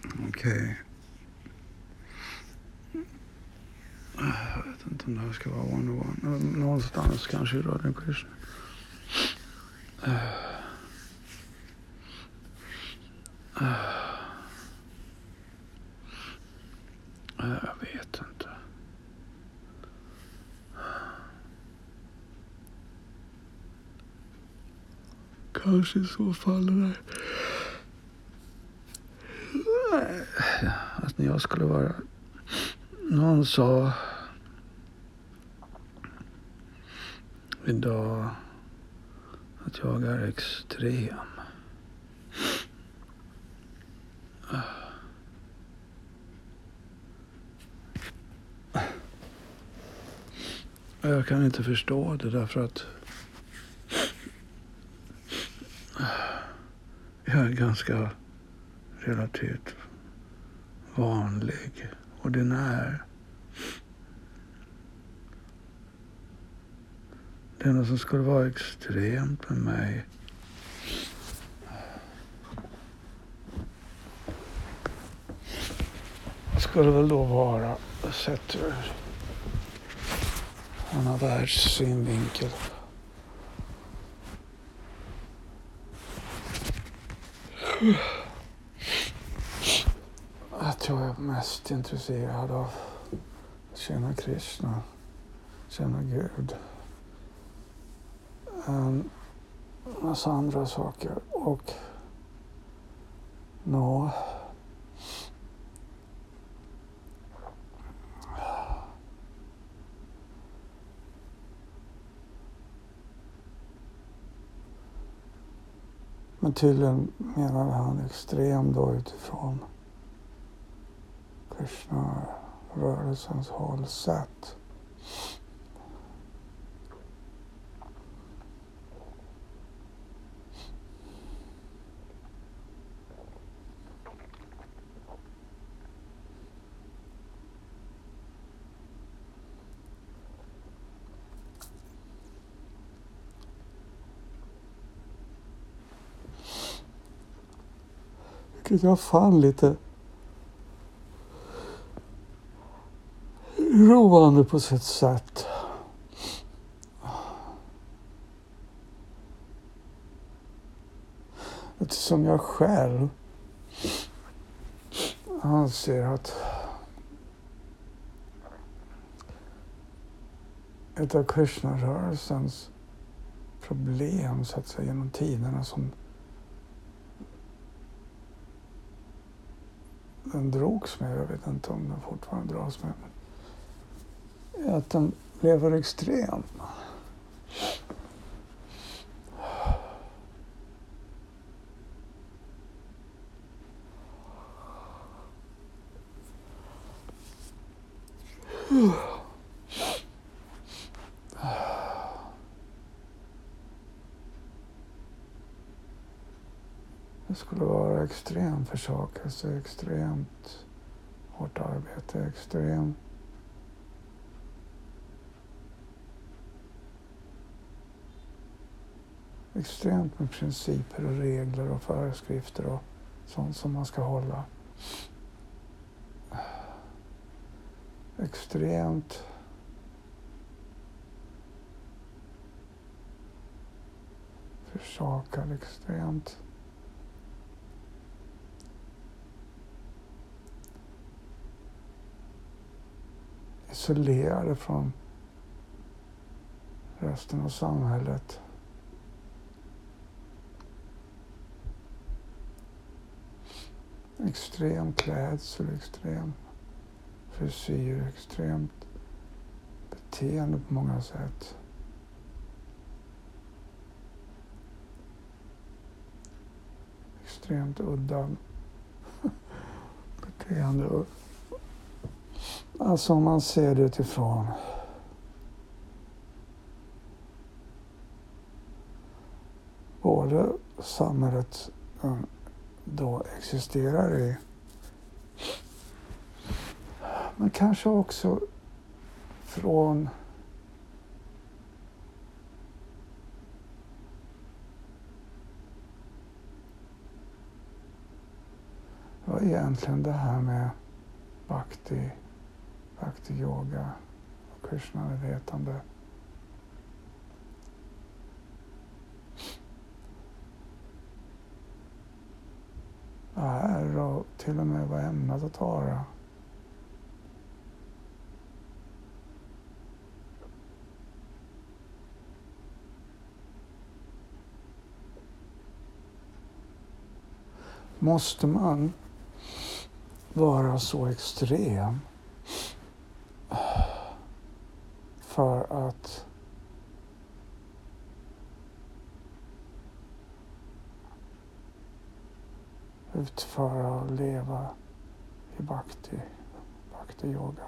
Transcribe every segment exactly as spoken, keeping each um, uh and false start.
Okej. Jag vet inte om det här ska vara one-on-one. Någonstans kanske i Radio Krishna. Jag vet inte. Kanske i så fall det där. Att när jag skulle vara... Någon sa idag att jag är extrem. Jag kan inte förstå det därför att jag är ganska relativt vanlig, ordinär. Det enda som skulle vara extremt med mig skulle väl då vara sett ur en världssynvinkel. Att jag är mest intresserad av att känna Krishna, känna Gud. En massa andra saker och nå men tydligen menar han extrem då utifrån Krishna-rörelsens hållsätt. Vilket jag fann lite roande på sitt sätt. Eftersom jag själv anser att ett av Krishna-rörelsens problem så att säga genom tiderna som den drogs med, jag vet inte om den fortfarande dras med, är att den lever extrem. Det skulle vara extrem försakelse, extremt hårt arbete, extremt extremt med principer och regler och föreskrifter och sånt som man ska hålla. Extremt försakad, extremt isolerade från resten av samhället. Extrem klädsel, extrem frisyr, extremt beteende på många sätt. Extremt udda beteende. Alltså om man ser det utifrån både samhället då existerar i, men kanske också från Det var egentligen det här med bhakti, bhakti yoga och Krishna-medvetande. Det här och till och med var ämnat att vara. Måste man vara så extrem för att utföra och leva i bhakti, bhakti yoga?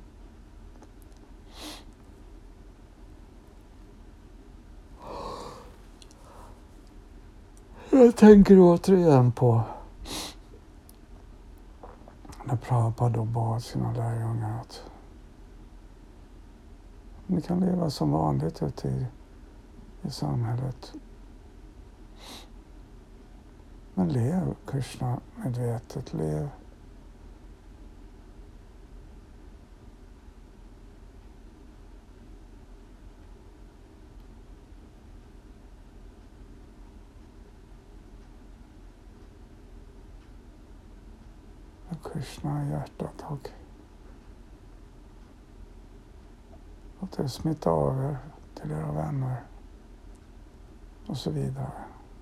Jag tänker återigen på när Prabhupada då bad sina lärjungar att ni kan leva som vanligt ute i, i samhället. Men lev Krishna medvetet, lev. Med Krishna i hjärtat och låt det smitta av er till era vänner och så vidare.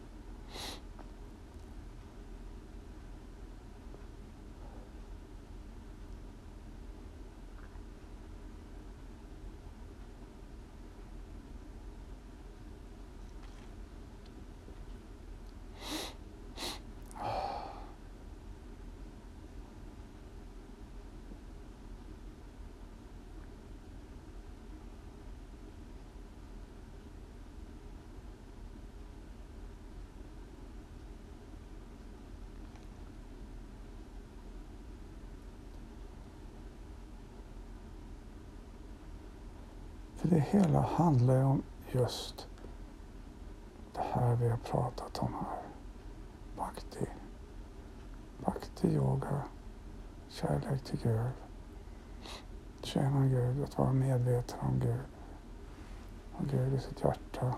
För det hela handlar ju om just det här vi har pratat om här. Bhakti. Bhakti yoga. Kärlek till Gud. Tjäna Gud. Att vara medveten om Gud. Och Gud i sitt hjärta.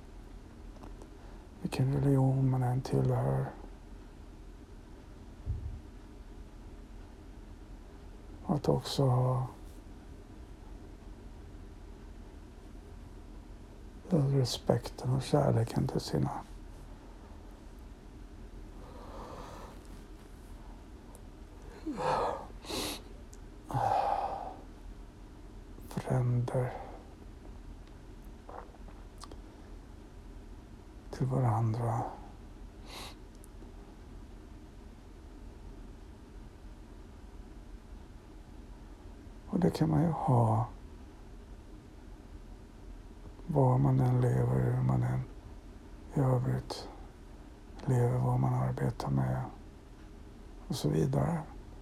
Vilken religion man än tillhör. Och att också ha respekten och kärleken till sina fränder, till varandra. Och det kan man ju ha var man än lever, hur man än i övrigt lever, vad man arbetar med och så vidare.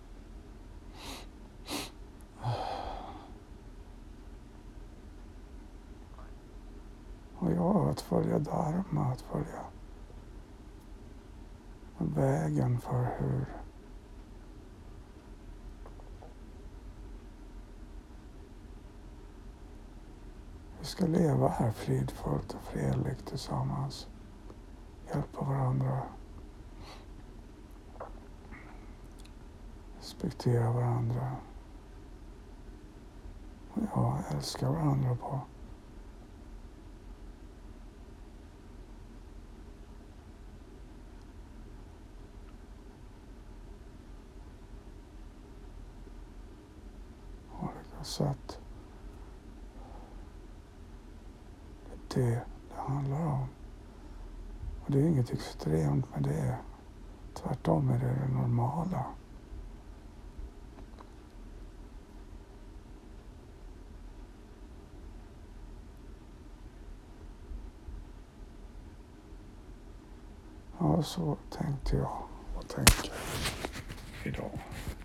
Och ja, att följa dharma, att följa vägen för hur vi ska leva här fridfullt och fredligt tillsammans. Hjälpa varandra. Respektera varandra. Och ja, älska varandra på olika sätt. Det är det det handlar om. Och det är inget extremt med det. Tvärtom är det det normala. Ja, så tänkte jag och tänker idag.